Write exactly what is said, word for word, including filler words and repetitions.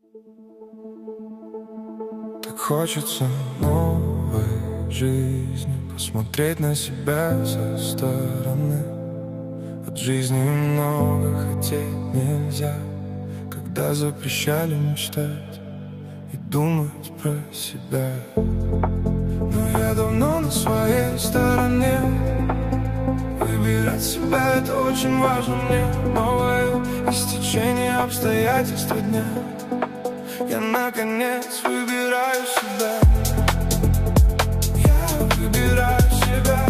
Так хочется новой жизни, посмотреть на себя со стороны. От жизни много хотеть нельзя, когда запрещали мечтать и думать про себя. Но я давно на своей стороне. Выбирать себя — это очень важно мне. Новое истечение обстоятельств дня. Я наконец выбираю себя. Я выбираю себя.